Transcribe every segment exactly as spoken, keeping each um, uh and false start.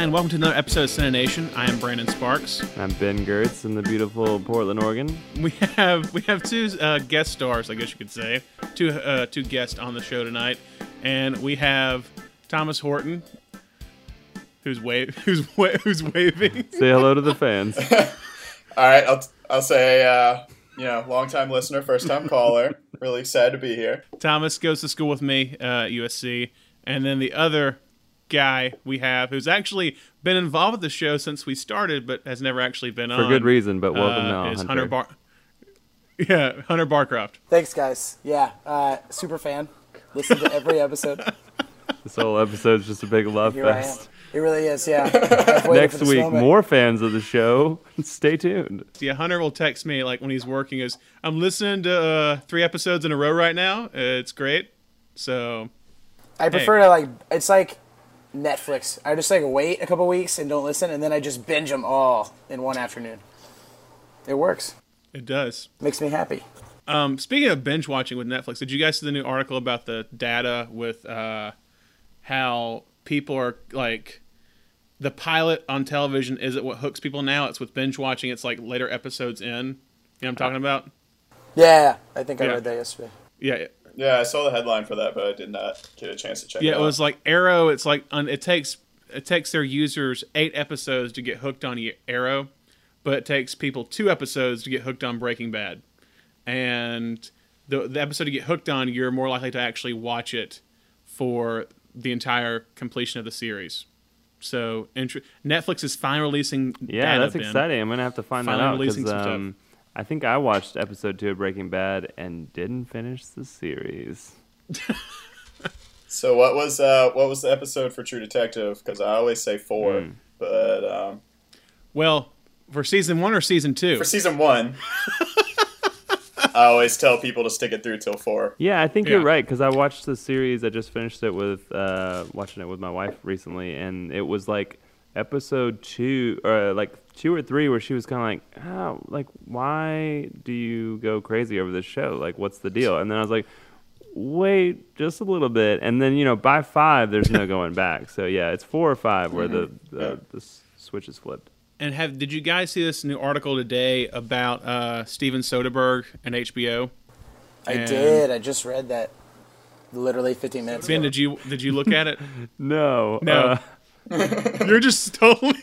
Hi, and welcome to another episode of Cine Nation. I am Brandon Sparks. I'm Ben Gertz in the beautiful Portland, Oregon. We have we have two uh, guest stars, I guess you could say, two uh, two guests on the show tonight, and we have Thomas Horton, who's wave who's wa- who's waving. Say hello to the fans. All right, I'll I'll say uh, you know, long time listener, first time caller. Really excited to be here. Thomas goes to school with me uh, at U S C, and then the other guy we have who's actually been involved with the show since we started, but has never actually been For on. For good reason, but welcome uh, now, is Hunter. Hunter Bar- yeah, Hunter Barcroft. Thanks, guys. Yeah, uh, super fan. Listen to every episode. This whole episode's just a big love Here fest. I am. It really is, yeah. I've waited Next for this week, moment. more fans of the show. Stay tuned. Yeah, Hunter will text me like when he's working is, I'm listening to uh, three episodes in a row right now. It's great. So I prefer hey. to, like, it's like Netflix. I just, like, wait a couple weeks and don't listen, and then I just binge them all in one afternoon. It works. It does. Makes me happy. Um, speaking of binge watching with Netflix, did you guys see the new article about the data with uh, how people are, like, the pilot on television isn't what hooks people now. It's with binge watching. It's like later episodes in. You know what I'm talking about? Yeah, I think I Yeah. read that yesterday. Yeah. Yeah, I saw the headline for that, but I did not get a chance to check Yeah, it out. it was like Arrow. It's like un, it takes it takes their users eight episodes to get hooked on Arrow, but it takes people two episodes to get hooked on Breaking Bad. And the the episode to get hooked on, you're more likely to actually watch it for the entire completion of the series. So int- Netflix is finally releasing. Yeah, data, that's Ben. exciting. I'm going to have to find Finally that out releasing because some um, I think I watched episode two of Breaking Bad and didn't finish the series. So what was uh, what was the episode for True Detective? Because I always say four, Mm. but um, Well, for season one or season two? for season one, I always tell people to stick it through till four. Yeah, I think Yeah. you're right because I watched the series. I just finished it with uh, watching it with my wife recently, and it was like episode two or like two or three where she was kind of like, "Oh, like why do you go crazy over this show? Like, what's the deal?" And then I was like, "Wait, just a little bit." And then you know, by five, there's no going back. So yeah, it's four or five where the the, Yeah. the s- switch is flipped. And have did you guys see this new article today about uh, Steven Soderbergh and H B O? I And- did. I just reid that literally fifteen minutes Ben, ago. did you did you look at it? No, No. uh, You're just totally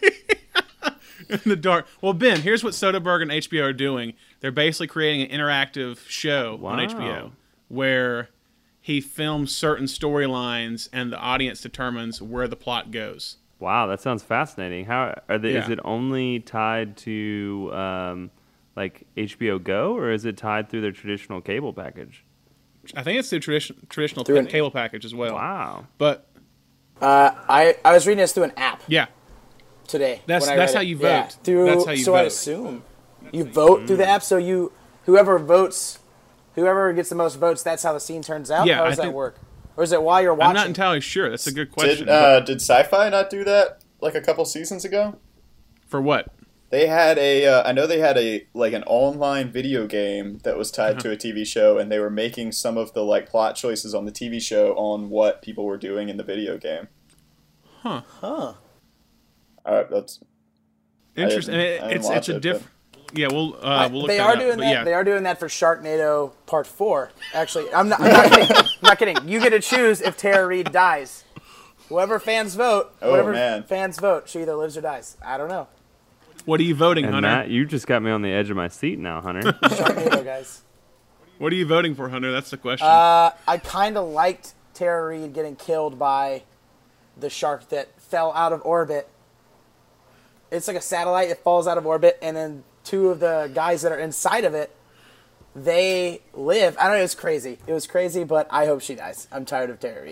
in the dark. Well, Ben, here's what Soderbergh and H B O are doing. They're basically creating an interactive show on H B O Wow. where he films certain storylines and the audience determines where the plot goes. wow, that sounds fascinating. How are they? Is Yeah. it only tied to um, like H B O Go, or is it tied through their traditional cable package? I think it's the tradition, traditional Through an- cable package as well. Wow. But Uh, I, I was reading this through an app yeah, today. That's- when I that's read how it. you Yeah, vote. through, That's how you so I vote. assume you vote through the app. So you, whoever votes, whoever gets the most votes, that's how the scene turns out. Yeah, How I does that think- work? Or is it while you're watching? I'm not entirely sure. That's a good question. Did uh, did Sci-Fi not do that like a couple seasons ago? But for what? They had a, uh, I know they had a like an online video game that was tied Uh-huh. to a T V show, and they were making some of the like plot choices on the T V show on what people were doing in the video game. Huh. Huh. All right, that's Interesting. I And didn't- it, I didn't it's it's watch a it, diff. Yeah, we'll uh, I- we'll look they that are up. doing But that. yeah. They are doing that for Sharknado Part Four. Actually, I'm not. I'm not kidding. I'm not kidding. You get to choose if Tara Reid dies. Whoever fans vote, Oh, whatever man. fans vote, she either lives or dies. I don't know. What are you voting, And Hunter? Matt, you just got me on the edge of my seat now, Hunter. Sharknado, guys. What are you voting for, Hunter? That's the question. Uh, I kind of liked Tara Reid getting killed by the shark that fell out of orbit. It's like a satellite. It falls out of orbit, and then two of the guys that are inside of it, they live. I don't know. It was crazy. It was crazy, but I hope she dies. I'm tired of Tara Reid.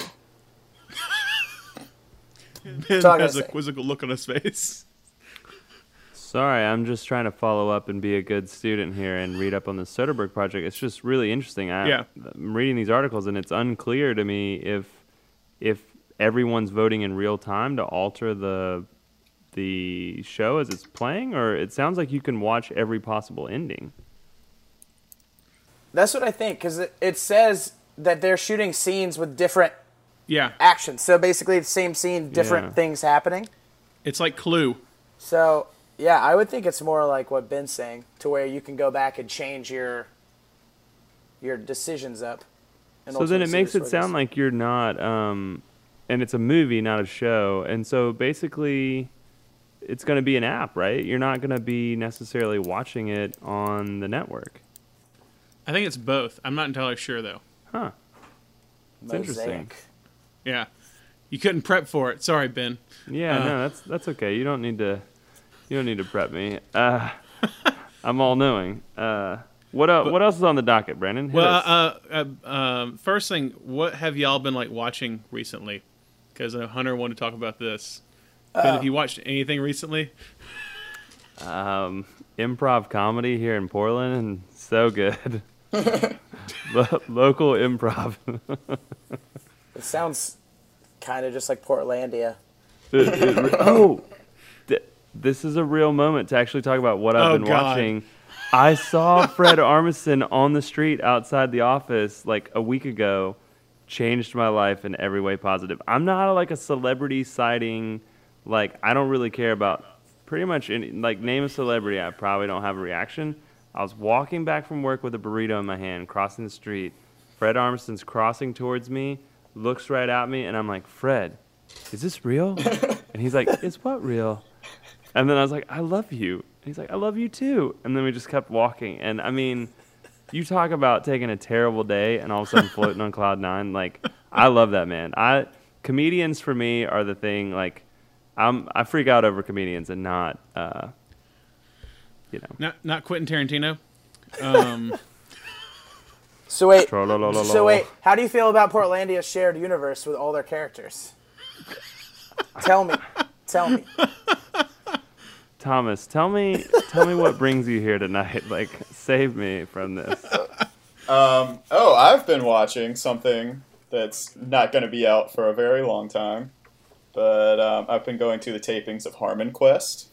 Ben all I has gotta a say. quizzical look on his face. Sorry, I'm just trying to follow up and be a good student here and read up on the Soderbergh project. It's just really interesting. I, Yeah. I'm reading these articles, and it's unclear to me if if everyone's voting in real time to alter the the show as it's playing, or it sounds like you can watch every possible ending. That's what I think, because it, it says that they're shooting scenes with different Yeah. actions. So basically, the same scene, different Yeah. things happening. It's like Clue. So, yeah, I would think it's more like what Ben's saying, to where you can go back and change your your decisions up. and So then ultimately it see makes the it sound stories. like you're not, um, and it's a movie, not a show. And so basically, it's going to be an app, right? You're not going to be necessarily watching it on the network. I think it's both. I'm not entirely sure though. Huh. It's interesting. Mosaic. Yeah, you couldn't prep for it. Sorry, Ben. Yeah, Uh. no, that's that's okay. You don't need to, you don't need to prep me. Uh, I'm all knowing. Uh, what else? What else is on the docket, Brandon? Hit Well, us. uh, uh, um, first thing, what have y'all been like watching recently? Because uh, Hunter wanted to talk about this. Ben, have you watched anything recently? Um, improv comedy here in Portland, and so good. Lo- local improv. It sounds kind of just like Portlandia. It- it re- oh, th- this is a real moment to actually talk about what I've Oh, been God. watching. I saw Fred Armisen on the street outside the office like a week ago. Changed my life in every way positive. I'm not like a celebrity sighting. Like, I don't really care about pretty much any, like, name a celebrity. I probably don't have a reaction. I was walking back from work with a burrito in my hand, crossing the street. Fred Armisen's crossing towards me, looks right at me, and I'm like, Fred, is this real? And he's like, is what real? And then I was like, I love you. And he's like, I love you too. And then we just kept walking. And I mean, you talk about taking a terrible day and all of a sudden floating on cloud nine. Like, I love that, man. I comedians for me are the thing. Like, I'm I freak out over comedians and not, uh, you know. Not not Quentin Tarantino. Um, So wait, Tra-la-la-la-la. so wait, how do you feel about Portlandia's shared universe with all their characters? Tell me, tell me. Thomas, tell me, tell me what brings you here tonight. Like, save me from this. Um, oh, I've been watching something that's not going to be out for a very long time, but um, I've been going to the tapings of Harmon Quest,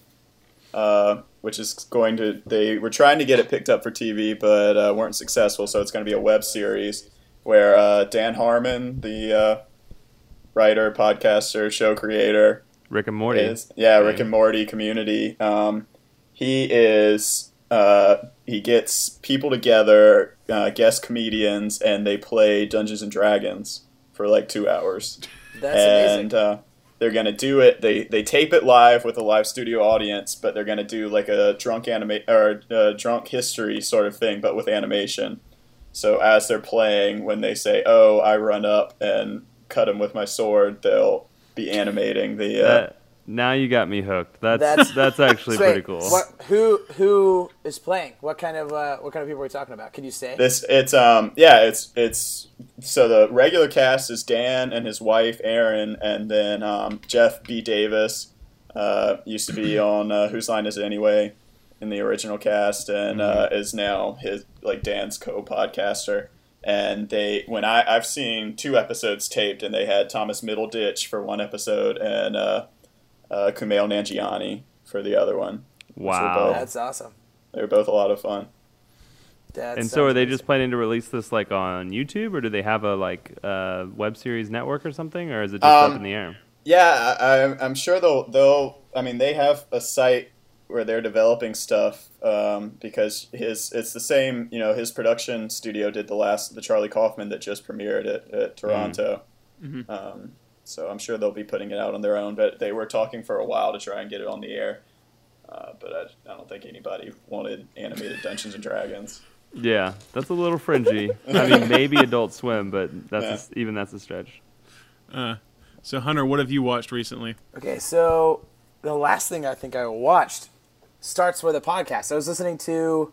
uh, which is going to. They were trying to get it picked up for T V, but uh, weren't successful. So it's going to be a web series where uh, Dan Harmon, the uh, writer, podcaster, show creator, Rick and Morty. is yeah Right. Rick and Morty community. Um, he is uh, he gets people together, uh, guest comedians, and they play Dungeons and Dragons for like two hours. That's and amazing. uh, they're gonna do it. They they tape it live with a live studio audience, but they're gonna do like a drunk anima- or a drunk history sort of thing, but with animation. So as they're playing, when they say, "Oh, I run up and cut him with my sword," they'll be animating the. Uh, That, now you got me hooked. That's That's- that's, actually So wait, pretty cool. What, who who is playing? What kind of uh, what kind of people are we talking about? Can you say? This it's um yeah it's it's so the regular cast is Dan and his wife Erin, and then um, Jeff B. Davis uh, used to be on uh, Whose Line Is It Anyway in the original cast, and uh, is now his like Dan's co-podcaster. And they when I I've seen two episodes taped, and they had Thomas Middleditch for one episode and uh, uh, Kumail Nanjiani for the other one. Wow. both- That's awesome. They were both a lot of fun. That And so sounds are they amazing. just planning to release this like on YouTube, or do they have a like uh, web series network or something, or is it just Um, up in the air? Yeah, I, I'm- I'm sure they'll they'll. I mean, they have a site where they're developing stuff um, because his it's the same. You know, his production studio did the last the Charlie Kaufman that just premiered at, at Toronto. Mhm. Um, so I'm sure they'll be putting it out on their own. But they were talking for a while to try and get it on the air. Uh, but I, I don't think anybody wanted animated Dungeons and Dragons. Yeah, that's a little fringy. I mean, maybe Adult Swim, but that's a s even that's a stretch. uh, so Hunter, what have you watched recently? Okay, so the last thing I think I watched starts with a podcast. I was listening to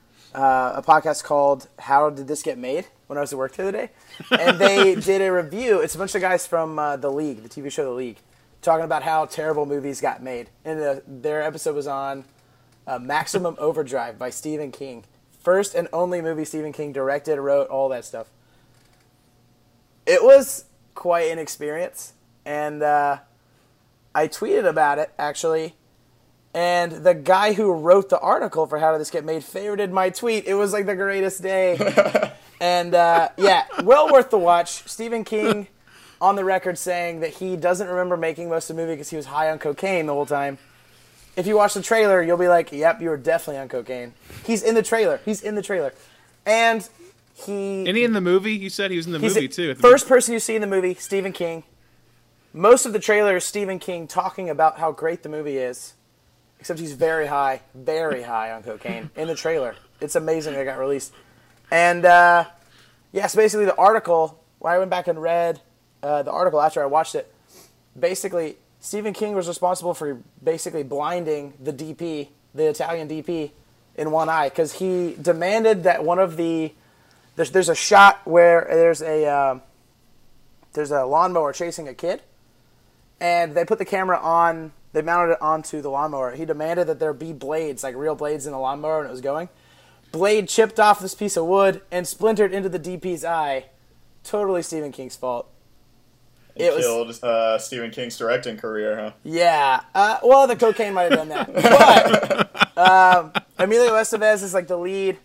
uh, a podcast called How Did This Get Made when I was at work the other day. And they did a review. It's a bunch of guys from uh, The League, the T V show The League, talking about how terrible movies got made. And uh, their episode was on uh, Maximum Overdrive by Stephen King. First and only movie Stephen King directed, wrote, all that stuff. It was quite an experience. And uh, I tweeted about it, actually. And the guy who wrote the article for How Did This Get Made favorited my tweet. It was like the greatest day. And uh, yeah, well worth the watch. Stephen King on the record saying that he doesn't remember making most of the movie because he was high on cocaine the whole time. If you watch the trailer, you'll be like, yep, you were definitely on cocaine. He's in the trailer. He's in the trailer. And he... And he in the movie? You said he was in the he's movie, the too. First person you see in the movie, Stephen King. Most of the trailer is Stephen King talking about how great the movie is. Except he's very high, very high on cocaine in the trailer. It's amazing that it got released. And, uh, yes, basically the article, when I went back and read uh, the article after I watched it, basically Stephen King was responsible for basically blinding the D P, the Italian D P, in one eye. Because he demanded that one of the... There's, there's a shot where there's a, um, there's a lawnmower chasing a kid. And they put the camera on... They mounted it onto the lawnmower. He demanded that there be blades, like real blades in the lawnmower when it was going. Blade chipped off this piece of wood and splintered into the D P's eye. Totally Stephen King's fault. It, it killed was, uh, Stephen King's directing career, huh? Yeah. Uh, well, the cocaine might have done that. But um, Emilio Estevez is like the lead.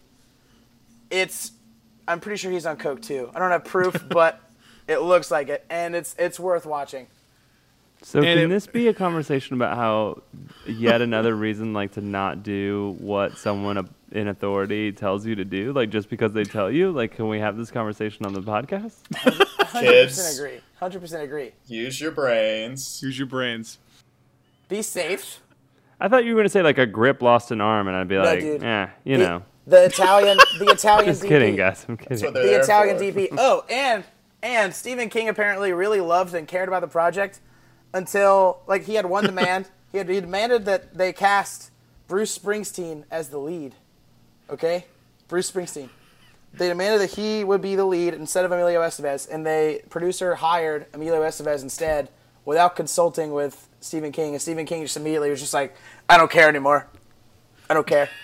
It's, I'm pretty sure he's on coke too. I don't have proof, but it looks like it, and it's it's worth watching. So and can it, this be a conversation about how yet another reason, like, to not do what someone in authority tells you to do, like, just because they tell you? Like, can we have this conversation on the podcast? one hundred percent agree. one hundred percent agree. Use your brains. Use your brains. Be safe. I thought you were going to say, like, a grip lost an arm, and I'd be no, like, dude. eh, you the, know. The Italian, the Italian Just D P. kidding, guys. I'm kidding. The Italian for. D P. Oh, and and Stephen King apparently really loved and cared about the project. Until, like, he had one demand. he, had, he demanded that they cast Bruce Springsteen as the lead. Okay? Bruce Springsteen. They demanded that he would be the lead instead of Emilio Estevez, and the producer hired Emilio Estevez instead without consulting with Stephen King. And Stephen King just immediately was just like, I don't care anymore. I don't care.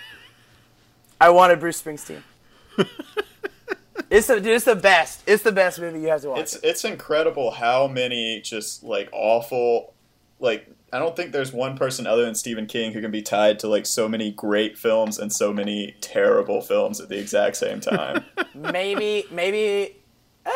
I wanted Bruce Springsteen. It's the, dude, it's the best. It's the best movie you have to watch. It's it's incredible how many just like awful, like I don't think there's one person other than Stephen King who can be tied to like so many great films and so many terrible films at the exact same time. maybe, maybe. Uh,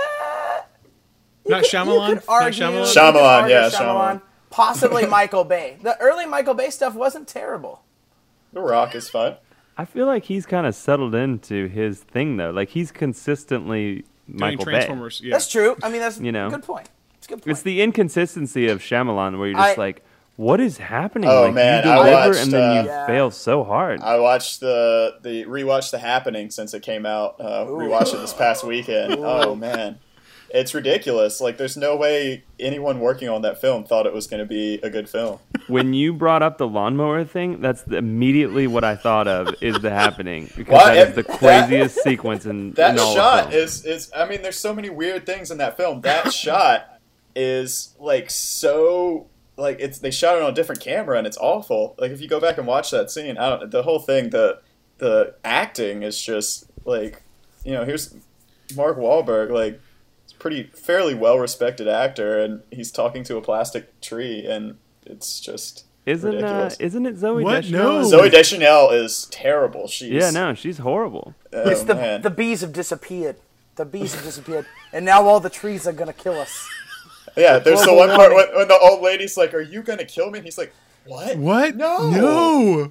Not could, Shyamalan. You could argue, Not Shyamalan. you could Shyamalan, argue yeah, Shyamalan. Shyamalan. Possibly Michael Bay. The early Michael Bay stuff wasn't terrible. The Rock is fun. I feel like he's kind of settled into his thing, though. Like, he's consistently Michael Bay. Transformers, yeah. That's true. I mean, that's You know? a good point. It's a good point. It's the inconsistency of Shyamalan where you're just I- like, what is happening? Oh, like, man, you I deliver watched, and then you uh, Yeah. fail so hard. I watched the the rewatched The Happening since it came out. Uh, rewatched it this past weekend. Oh man, it's ridiculous. Like, there's no way anyone working on that film thought it was going to be a good film. When you brought up the lawnmower thing, that's immediately what I thought of is The Happening. Because Well, that is it- the that- craziest sequence in, That in all shot of film. is is. I mean, there's so many weird things in that film. That shot is like so. Like it's they shot it on a different camera and it's awful. Like if you go back and watch that scene, I don't, the whole thing, the the acting is just like, you know, here's Mark Wahlberg, like he's a pretty fairly well respected actor, and he's talking to a plastic tree, and it's just Isn't uh, ridiculous. isn't it Zoe What? Deschanel? No. Zoe Deschanel is terrible. She's Yeah, no, she's horrible. oh, it's the man. the bees have disappeared. The bees have disappeared, and now all the trees are gonna kill us. Yeah, there's the Global one part warming. when, when the old lady's like, "Are you gonna kill me?" And he's like, "What? What? No, No.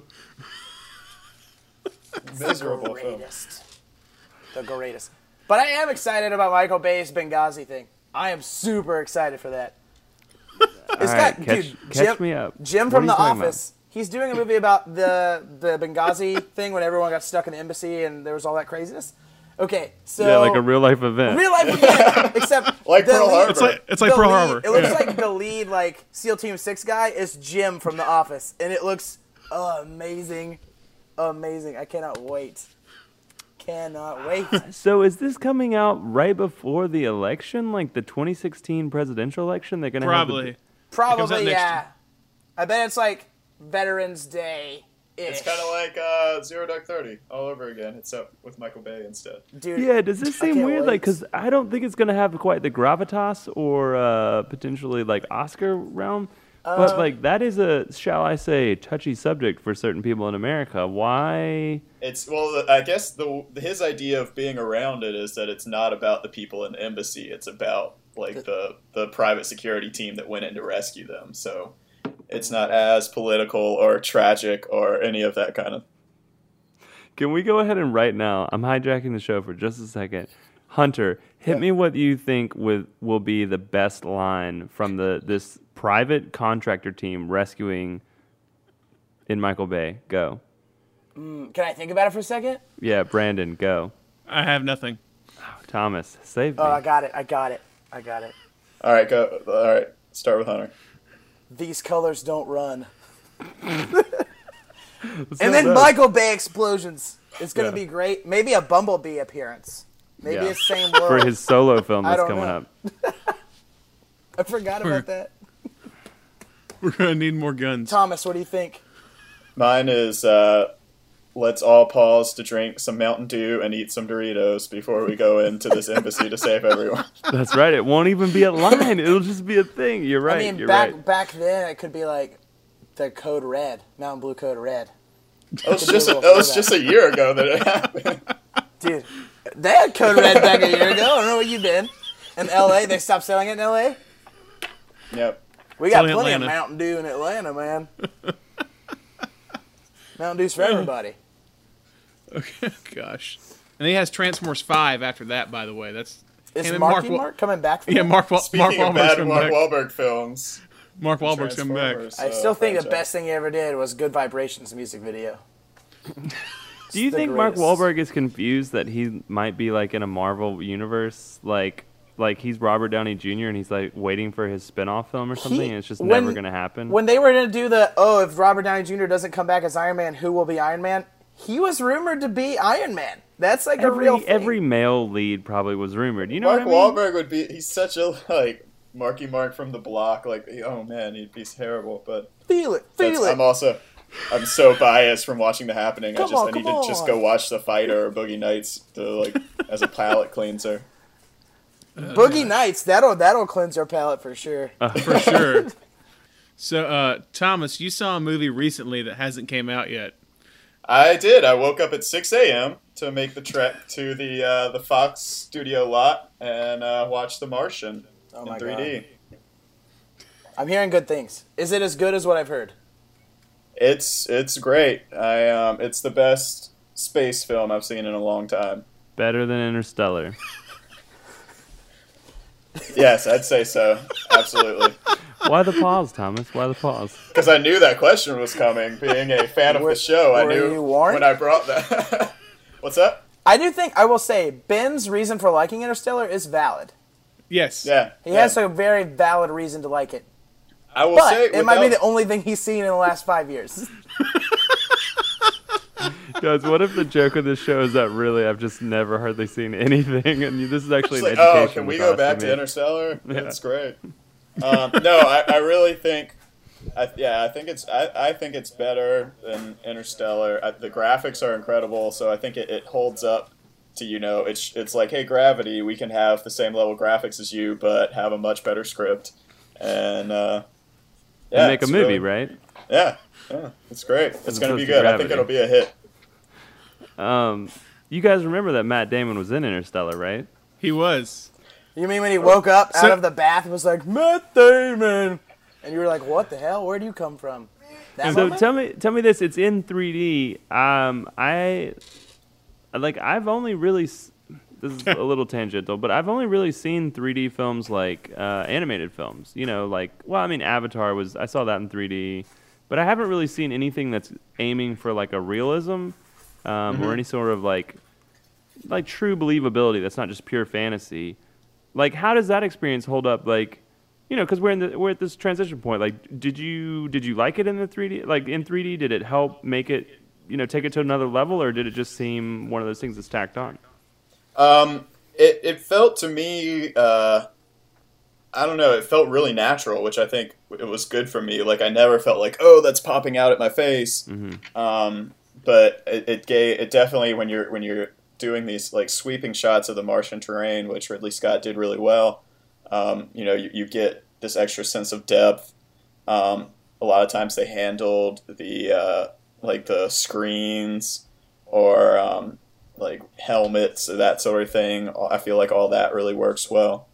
miserable the film." greatest. The greatest. But I am excited about Michael Bay's Benghazi thing. I am super excited for that. It's All right, got catch, dude, catch Jim, me up. Jim What from are The you talking Office. He's doing a movie about the the Benghazi thing when everyone got stuck in the embassy and there was all that craziness. Okay, so about? Yeah, like a real life event. real life event, except Like the Pearl lead- Harbor. It's like it's like the Pearl lead- Harbor. It looks Yeah. like the lead, like SEAL Team Six guy is Jim from The Office, and it looks amazing, amazing. I cannot wait. Cannot wait. So is this coming out right before the election, like the twenty sixteen presidential election? They're gonna have Probably. the, comes out Probably, next yeah. year. I bet it's like Veterans Day. It's kind of like uh, Zero Dark Thirty all over again, except with Michael Bay instead. dude. Yeah, does this I seem can't weird? wait. Like, because I don't think it's gonna have quite the gravitas or uh, potentially like Oscar realm. Uh, But like that is a, shall I say, touchy subject for certain people in America. Why? It's well, I guess the his idea of being around it is that it's not about the people in the embassy; it's about like the the private security team that went in to rescue them. So it's not as political or tragic or any of that kind of. Can we go ahead and right now? I'm hijacking the show for just a second. Hunter, hit Yeah. me what you think with will be the best line from the this private contractor team rescuing in Michael Bay. Go. Can I think about it for a second? Yeah, Brandon, go. I have nothing. Thomas, save me. Oh, I got it. I got it. I got it. All right, go. All right, start with Hunter. These colors don't run. What's And up, then though? Michael Bay explosions. It's gonna Yeah. be great. Maybe a Bumblebee appearance. Maybe Yeah. the same world. for his solo film I that's don't coming know. up. I forgot about that. We're gonna need more guns. Thomas, what do you think? Mine is uh, let's all pause to drink some Mountain Dew and eat some Doritos before we go into this embassy to save everyone. That's right. It won't even be a line. It'll just be a thing. You're right. I mean, You're back right. back then it could be like the code red, Mountain Blue code red. That was just a, that was just a year ago that it happened. Dude, they had code red back a year ago. I don't know where you've been. In L A, they stopped selling it in L A. Yep. We got only plenty Atlanta. of Mountain Dew in Atlanta, man. Mountain Dew's for everybody. Okay, gosh. And he has Transformers five after that, by the way. That's Is him and Marky Wa- Mark coming back? For Yeah, that? Mark, Wa- Speaking Mark of Wahlberg's bad coming Mark back. Wahlberg films, Mark Wahlberg's coming back. Transformers, I uh, still think the franchise. best thing he ever did was Good Vibrations music video. Do you the think Mark greatest. Wahlberg is confused that he might be like in a Marvel universe, like like he's Robert Downey Junior and he's like waiting for his spin-off film or something, He- and it's just when- never gonna happen? When they were going to do the, oh, if Robert Downey Junior doesn't come back as Iron Man, who will be Iron Man? He was rumored to be Iron Man. That's like a every real thing. every male lead probably was rumored. You know Mark what I mean? Wahlberg would be. He's such a like Marky Mark from the block. Like, oh man, he'd be terrible. But Feel it, that's, feel it. I'm also. I'm so biased from watching The Happening. Come I just on, I need come to just on. go watch The Fighter or Boogie Nights to like as a palate cleanser. Boogie Nights, that'll that'll cleanse your palate for sure. Uh, For sure. So, uh, Thomas, you saw a movie recently that hasn't came out yet. I did. I woke up at six a.m. to make the trek to the uh, the Fox studio lot and uh, watch The Martian Oh my in three D. God. I'm hearing good things. Is it as good as what I've heard? It's it's great. I um, it's the best space film I've seen in a long time. Better than Interstellar. Yes, I'd say so. Absolutely. Why the pause, Thomas? Why the pause? Because I knew that question was coming. Being a fan of Were- the show, I were knew you warned? when I brought that. What's up? I do think, I will say, Ben's reason for liking Interstellar is valid. Yes. Yeah. He yeah. has a very valid reason to like it. I will But say it might be without- the only thing he's seen in the last five years. Guys, what if the joke of this show is that really I've just never hardly seen anything, and you- this is actually It's an like, oh, education can we class go back for to me. Interstellar? Yeah. That's great. Um, no, I, I really think, I, yeah, I think it's, I, I think it's better than Interstellar. I, the graphics are incredible, so I think it, it holds up to, you know, it's it's like, hey, Gravity, we can have the same level of graphics as you, but have a much better script, and uh, yeah, And make a it's movie, really- right? Yeah, yeah, it's great. It's As gonna be opposed to good. I think Gravity. it'll be a hit. Um, you guys remember that Matt Damon was in Interstellar, right? He was. You mean when he woke up So- out of the bath and was like, Matt Damon? And you were like, what the hell? Where do you come from? That So moment? tell me, tell me this. It's in three D. Um, I like. I've only really. s- This is a little tangential, but I've only really seen three D films like uh, animated films. You know, like well, I mean, Avatar was. I saw that in three D, but I haven't really seen anything that's aiming for like a realism um, or any sort of like like true believability. That's not just pure fantasy. Like, how does that experience hold up? Like, you know, because we're in the we're at this transition point. Like, did you did you like it in the three D? Like in three D, did it help make it, you know, take it to another level, or did it just seem one of those things that's tacked on? Um, it, it felt to me, uh, I don't know, it felt really natural, which I think it was good for me. Like, I never felt like, oh, that's popping out at my face. Mm-hmm. Um, but it, it gave, it definitely, when you're, when you're doing these, like, sweeping shots of the Martian terrain, which Ridley Scott did really well, um, you know, you, you get this extra sense of depth. Um, a lot of times they handled the, uh, like, the screens or, um, like helmets, that sort of thing. I feel like all that really works well.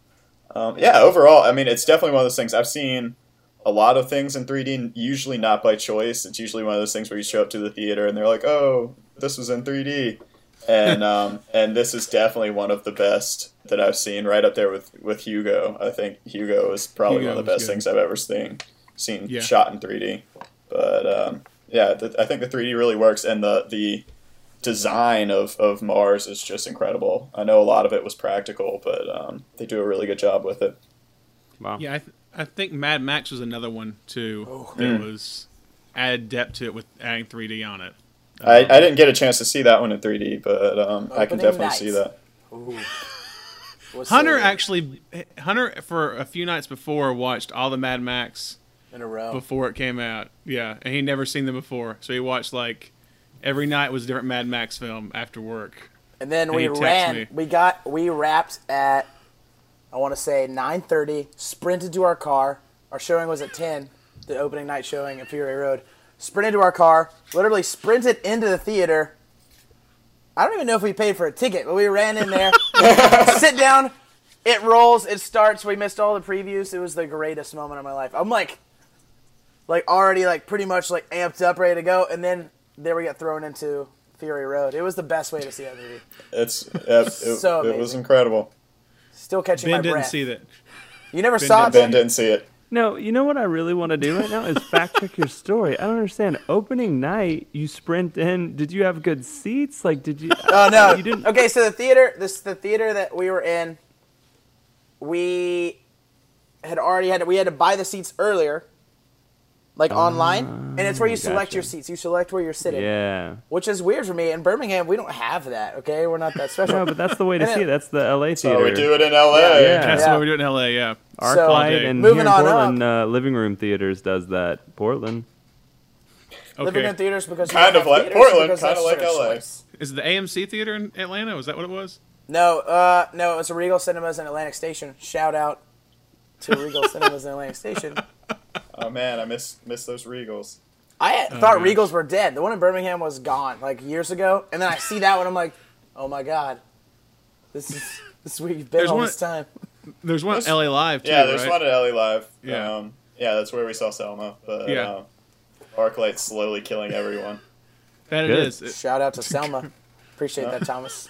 Um, yeah, overall, I mean, it's definitely one of those things. I've seen a lot of things in three D, usually not by choice. It's usually one of those things where you show up to the theater and they're like, "Oh, this was in three D," and um, and this is definitely one of the best that I've seen, right up there with, with Hugo. I think Hugo is probably Hugo one of the was best good. things I've ever seen seen Yeah. shot in three D. But um, yeah, th- I think the three D really works, and the the design of, of Mars is just incredible. I know a lot of it was practical, but um, they do a really good job with it. Wow. Yeah, I, th- I think Mad Max was another one too Oh. that Mm. was added depth to it with adding three D on it. I, Um, I didn't get a chance to see that one in three D, but um, I can Opening definitely night. see that. Ooh. What's Hunter the- actually, Hunter for a few nights before watched all the Mad Max in a row. before it came out. Yeah, and he'd never seen them before, so he watched like every night was a different Mad Max film after work. And then And we he texted ran. me. We got. We wrapped at. I want to say nine thirty. Sprinted to our car. Our showing was at ten. The opening night showing at Fury Road. Sprinted to our car. Literally sprinted into the theater. I don't even know if we paid for a ticket, but we ran in there. Sit down. It rolls. It starts. We missed all the previews. It was the greatest moment of my life. I'm like, like already like pretty much like amped up, ready to go, and then there we get thrown into Fury Road. It was the best way to see that movie. It's yeah, it, So it was amazing. incredible. Still catching Ben my didn't breath. see that. You never Ben saw it, Ben Ben? didn't see it. No, you know what I really want to do right now is fact check your story. I don't understand. Opening night, you sprint in. Did you have good seats? Like, did you? Oh no. You didn't. Okay, so the theater, this the theater that we were in. We had already had to, we had to buy the seats earlier, like online, and it's where you select gotcha. your seats. You select where you're sitting, Yeah. which is weird for me. In Birmingham, we don't have that. Okay, we're not that special. No, but that's the way to And see it- it. That's the L A So theater. we do it in L A. Yeah. That's Yeah. what we do it in L A. Yeah. Arclight So- day. and Moving here in on Portland, uh, living room theaters does that. Portland. Living Okay. in theaters because you Kind don't of have like theaters, Portland, because kind of that's like their L A. choice. Is it the A M C theater in Atlanta? Was that what it was? No, uh, no, it was a Regal Cinemas in Atlantic Station. Shout out to Regal Cinemas in Atlantic Station. Oh man, I miss miss those Regals. I had, thought gosh. Regals were dead. The one in Birmingham was gone like years ago, and then I see that one. I'm like, oh my god, this is this is where you've been There's all one- this time. There's one at L A Live too, Yeah, there's right? one at L A Live. Yeah. Um, yeah, that's where we saw Selma. But Yeah. um, Arclight's slowly killing everyone. That it Good. is. It- Shout out to Selma. Appreciate that, Thomas.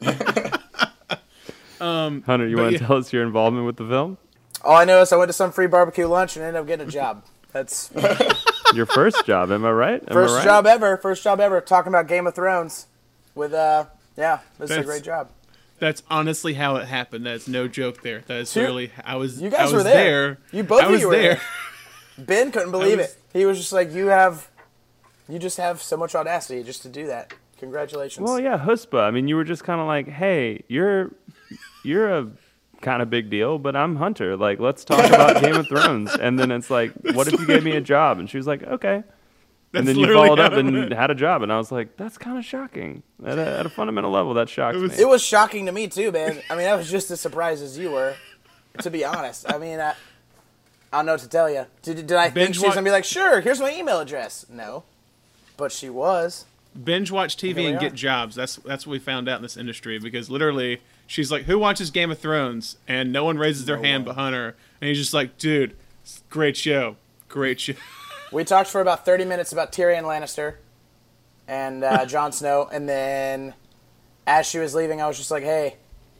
Hunter, you But want yeah. to tell us your involvement with the film? All I know is I went to some free barbecue lunch and ended up getting a job. That's Your first job, am I right? Am first I right? job ever. First job ever. Talking about Game of Thrones. With uh, yeah, this is a That's- great job. That's honestly how it happened. That's no joke. There. That is Two- really. I was. You guys I was were there. You both I of was you were there. there. Ben couldn't believe was- it. He was just like, you have, you just have so much audacity just to do that. Congratulations. Well, yeah, Huspa. I mean, you were just kind of like, hey, you're you're a kind of big deal, but I'm Hunter. Like, let's talk about Game of Thrones. And then it's like, what if you gave me a job? And she was like, okay. That's And then you literally followed how up it and went. had a job, and I was like, "That's kind of shocking." At a, at a fundamental level, that shocks was- me. It was shocking to me too, man. I mean, I was just as surprised as you were, to be honest. I mean, I, I don't know what to tell you. Did, did I think Binge she was wa- gonna be like, sure, here's my email address? No, but she was. Binge watch T V Here we and are. get jobs. That's that's what we found out in this industry because literally she's like, "Who watches Game of Thrones?" And no one raises their No hand one. but Hunter, and he's just like, "Dude, it's a great show, great show." We talked for about thirty minutes about Tyrion Lannister and uh, Jon Snow, and then as she was leaving, I was just like, "Hey,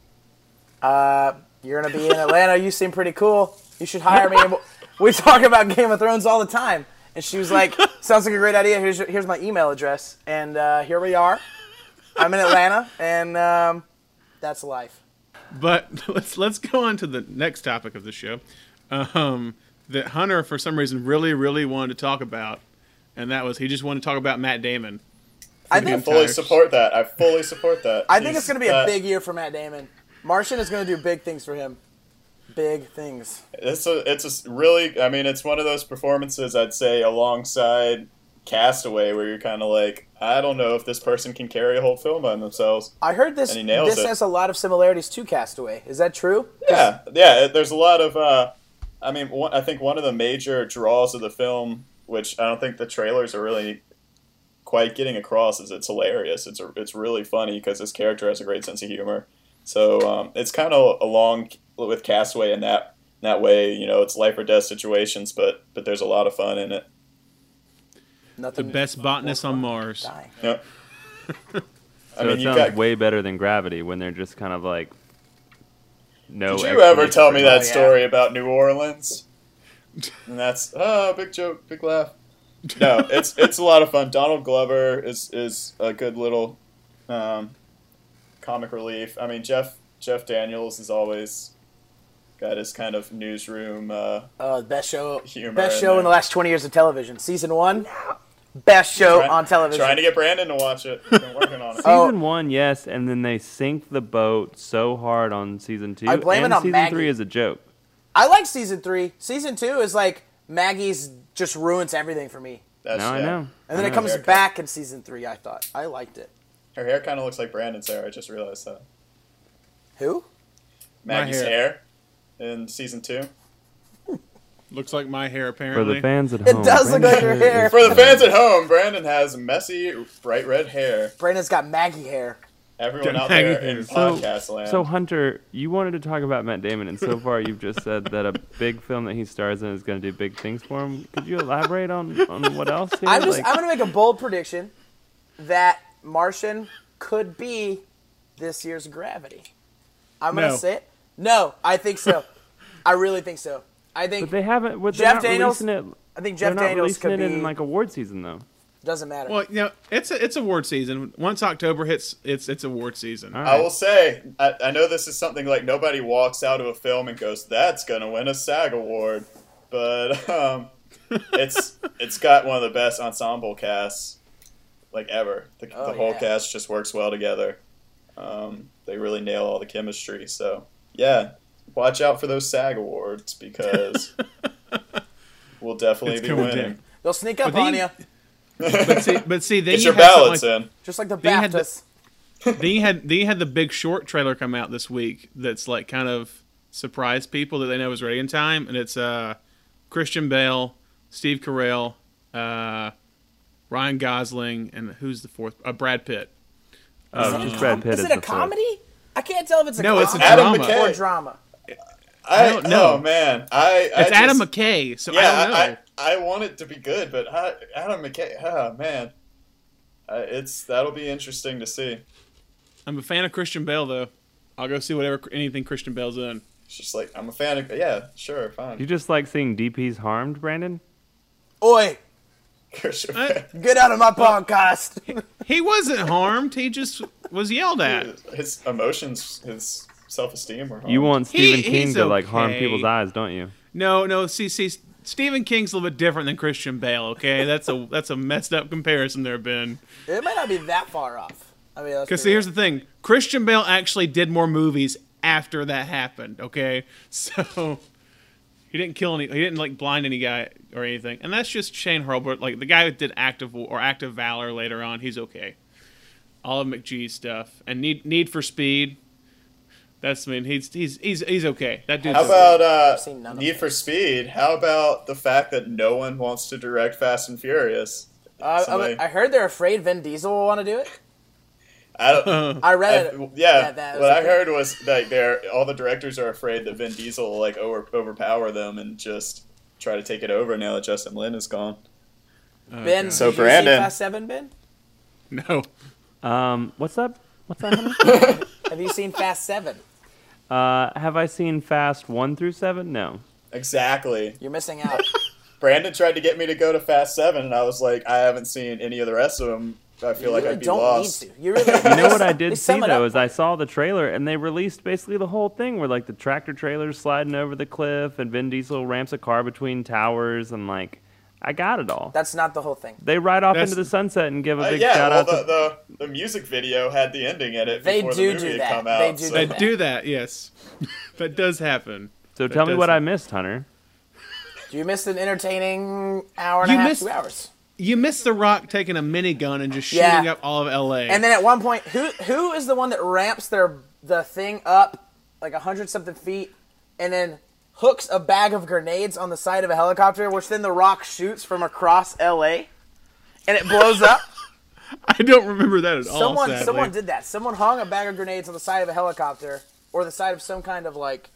uh, you're gonna be in Atlanta. You seem pretty cool. You should hire me." And we talk about Game of Thrones all the time, and she was like, "Sounds like a great idea. Here's your, here's my email address." And uh, here we are. I'm in Atlanta, and um, that's life. But let's let's go on to the next topic of the show, um, that Hunter for some reason really really wanted to talk about, and that was he just wanted to talk about Matt Damon. I I think fully Entire- support that. I fully support that. I think He's, it's going to be a uh, big year for Matt Damon. Martian is going to do big things for him. Big things. It's a, it's a s- really, I mean, it's one of those performances I'd say alongside Castaway where you're kind of like, I don't know if this person can carry a whole film on themselves. I heard this. And he nails This it. has a lot of similarities to Castaway. Is that true? Yeah, yeah. it- There's a lot of. Uh, I mean, one, I think one of the major draws of the film, which I don't think the trailers are really quite getting across, is it's hilarious. It's a, it's really funny because this character has a great sense of humor. So um, it's kind of along with Castaway in that that way. You know, it's life or death situations, but but there's a lot of fun in it. The Nothing best botanist on Mars. dying. Yep. So I mean, it you sounds got. way better than Gravity when they're just kind of like no. Did you ever explanation tell for me it. that Oh, yeah. story about New Orleans? And that's oh, big joke, big laugh. No, it's it's a lot of fun. Donald Glover is is a good little um, comic relief. I mean, Jeff Jeff Daniels is always got his kind of newsroom. Uh, Uh, best show, Humor best in show in there. the last twenty years of television. Season one, best show trying- on television. Trying to get Brandon to watch it. Been working on it. Oh. Season one, yes, and then they sink the boat so hard on season two. I blame and it on season Maggie. three is a joke. I like season three. Season two is like Maggie's just ruins everything for me. That's, Now I yeah. know. And then I it know. comes Haircut. back in season three. I thought I liked it. Her hair kind of looks like Brandon's hair. I just realized that. Who? Maggie's hair. hair. in season two. Looks like my hair, For apparently. the fans at It home, does look Brandon like your is- hair. For the fans at home, Brandon has messy, bright red hair. Brandon's got Maggie hair. Everyone Got out there Maggie in hair. So, podcast land. so Hunter, you wanted to talk about Matt Damon, and so far you've just said that a big film that he stars in is going to do big things for him. Could you elaborate on, on what else? Here? I'm just Like- I'm gonna make a bold prediction that Martian could be this year's Gravity. I'm gonna No. say it. No, I think so. I really think so. I think but they haven't. But they're Jeff not Daniels- releasing it. I think They're Jeff not Daniels releasing could it be. in like award season though. Doesn't matter. Well, you know, it's a, it's award season. Once October hits, it's it's award season. All I right. will say, I, I know this is something like nobody walks out of a film and goes, "That's gonna win a SAG award," but um, it's it's got one of the best ensemble casts like ever. The, Oh, the whole yeah. cast just works well together. Um, they really nail all the chemistry. So yeah, watch out for those SAG awards because we'll definitely It's be coming winning. down. They'll sneak up But on they- you, But see, but see, then Get you your had something ballots like, in. just like the They had the- BAFTAs. then you had then you had the Big Short trailer come out this week. That's like kind of surprised people that they know was ready in time, and it's uh, Christian Bale, Steve Carell, uh, Ryan Gosling, and who's the fourth? Uh, Brad Pitt. Oh, just Brad Pitt Is is it a the fourth. comedy? I can't tell if it's a No, it's a comedy Adam drama. McKay. or drama. I, don't know. Oh man, I, I It's Adam just- McKay, so Yeah, I don't know. I, I, I want it to be good, but I, Adam McKay, oh man, uh, it's that'll be interesting to see. I'm a fan of Christian Bale, though. I'll go see whatever anything Christian Bale's in. It's just like I'm a fan of. Yeah, sure, fine. You just like seeing D Ps harmed, Brandon? Oi, Christian I- get out of my podcast. He wasn't harmed. He just was yelled at. Bale. His emotions, his self-esteem were. You harmed. want Stephen He- King he's to like harm okay. people's eyes, don't you? No, no. See, see, Stephen King's a little bit different than Christian Bale. Okay, that's a that's a messed up comparison there, Ben. It might not be that far off. I mean, Because here's the thing: Christian Bale actually did more movies after that happened. Okay, so he didn't kill any. He didn't like blind any guy or anything. And that's just Shane Hurlbert. Like the guy who did Active or Active Valor later on. He's okay. All of McGee's stuff and Need Need for Speed. That's I mean he's he's he's he's okay. That dude's How okay. about uh, I've seen none of Need for Speed? How about the fact that no one wants to direct Fast and Furious? Uh, Somebody- I heard they're afraid Vin Diesel will want to do it. I don't. I read I- it. yeah, that- that was what a I thing. heard was like they're all the directors are afraid that Vin Diesel will like over, overpower them and just try to take it over now that Justin Lin is gone. Oh, Ben, God. So did you Brandon- see Fast Seven, Ben? No. Um, what's up? What's that? Hunter? Have you seen Fast Seven? uh, have I seen Fast one through seven? No. Exactly. You're missing out. Brandon tried to get me to go to Fast Seven, and I was like, I haven't seen any of the rest of them. I feel You like really I'd be don't lost. need to. You really. You know what I They did see sum it though up is I saw the trailer and they released basically the whole thing where like the tractor trailer's sliding over the cliff and Vin Diesel ramps a car between towers and like I got it all. That's not the whole thing. They ride off That's- into the sunset and give a Uh, big yeah, shout well, out the, to the the music video had the ending in it They before do the movie do had that. come out. They do so- do They that. do that. Yes, that does happen. So That tell me does what I happen. missed, Hunter. You missed an entertaining hour and You a half, missed- two hours. You missed The Rock taking a minigun and just Yeah. shooting up all of L A. And then at one point, who who is the one that ramps their the thing up like a hundred something feet, and then hooks a bag of grenades on the side of a helicopter, which then the Rock shoots from across L A, and it blows up. I don't remember that at all. Someone sadly. someone did that. Someone hung a bag of grenades on the side of a helicopter or the side of some kind of like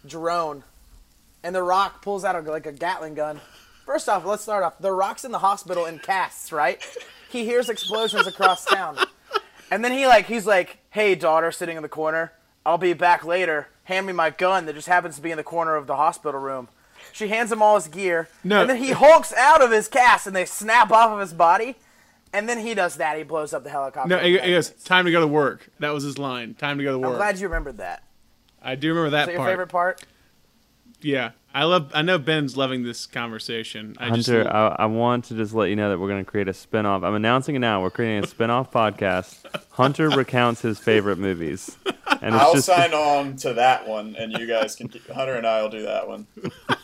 drone, and The Rock pulls out a, like a Gatling gun. First off, let's start off. The Rock's in the hospital in casts, right? He hears explosions across town, and then he like he's like, "Hey, daughter, sitting in the corner. I'll be back later. Hand me my gun that just happens to be in the corner of the hospital room." She hands him all his gear, No. and then he hulks out of his cast, and they snap off of his body, and then he does that. He blows up the helicopter. No, in he, ten he goes, minutes. time to go to work. That was his line. Time to go to work. I'm glad you remembered that. I do remember that Is that your part. favorite part? Yeah, I love. I know Ben's loving this conversation. I Hunter, just, I, I want to just let you know that we're going to create a spin-off. I'm announcing it now. We're creating a spin-off podcast. Hunter recounts his favorite movies. And it's I'll just sign on to that one, and you guys can keep, Hunter and I will do that one.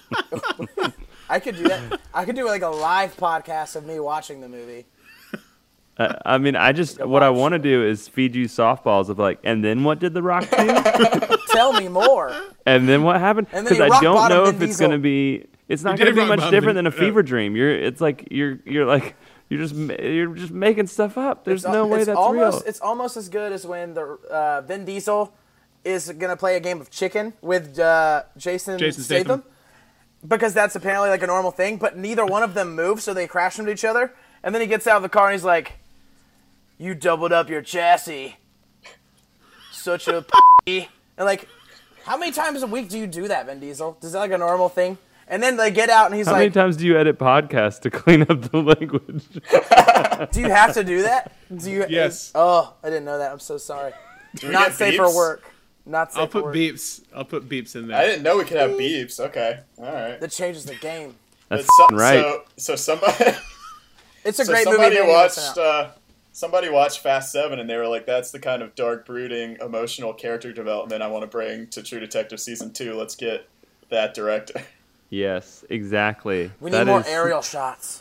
I could do that. I could do like a live podcast of me watching the movie. Uh, I mean, I just what I want to do is feed you softballs of like, and then what did The Rock do? Tell me more. And then what happened? And then Because he I rock don't bottomed know Vin if it's Diesel. going to be. It's not He going to did be rock much bottom different Vin- than a uh, fever dream. You're. It's like you're. You're like you're just. ma- You're just making stuff up. There's It's no al- way it's that's almost, real. It's almost as good as when the uh, Vin Diesel is gonna play a game of chicken with uh, Jason, Jason Statham. Statham. Because that's apparently like a normal thing, but neither one of them move, so they crash into each other. And then he gets out of the car and he's like, "You doubled up your chassis, such a p." And like, how many times a week do you do that, Vin Diesel? Is that like a normal thing? And then they get out and he's How many like, times do you edit podcasts to clean up the language? "Do you have to do that? Do you?" Yes. Oh, I didn't know that. I'm so sorry. Do we Not get safe beeps? for work. Not safe I'll for put work. beeps. I'll put beeps in I there. didn't know we could have beeps. Okay, all right. That changes the game. That's But so, right. So, so somebody, It's a so great movie. somebody if you're missing watched. out. Uh, somebody watched Fast Seven, and they were like, "That's the kind of dark, brooding, emotional character development I want to bring to True Detective season two. Let's get that director." Yes, exactly. We need That more is aerial shots.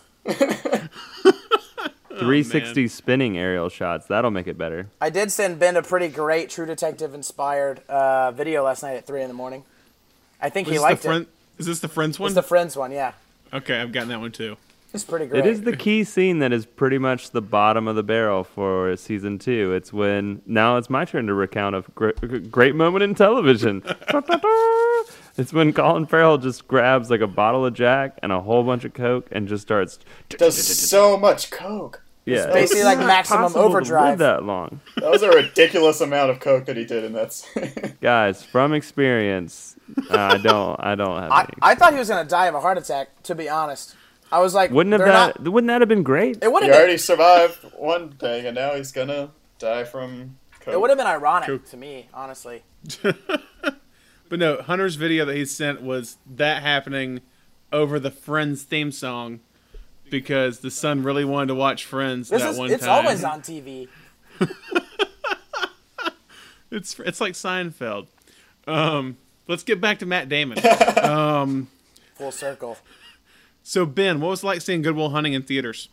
three sixty spinning aerial shots. That'll make it better. I did send Ben a pretty great True Detective inspired uh, video last night at three in the morning. I think Is he this liked the friend, it. Is this the Friends one? It's the Friends one, yeah. Okay, I've gotten that one too. It's pretty great. It is the key scene that is pretty much the bottom of the barrel for season two. It's when now it's my turn to recount a great, great moment in television. It's when Colin Farrell just grabs like a bottle of Jack and a whole bunch of Coke and just starts. Does so much coke. Yeah, basically like not Maximum possible to Overdrive. live that long, That was a ridiculous amount of coke that he did in that. scene. guys. From experience, uh, I don't. I don't have I, any. I thought he was going to die of a heart attack, to be honest. I was like, Wouldn't have they're that? not- Wouldn't that have been great? it would he have been, already survived one thing, and now he's gonna die from coke. it would have been ironic True. to me, honestly. But no, Hunter's video that he sent was that happening over the Friends theme song because the son really wanted to watch Friends This that is, one it's time. always on T V. It's it's like Seinfeld. Um, let's get back to Matt Damon. um, Full circle. so Ben, what was it like seeing Good Will Hunting in theaters?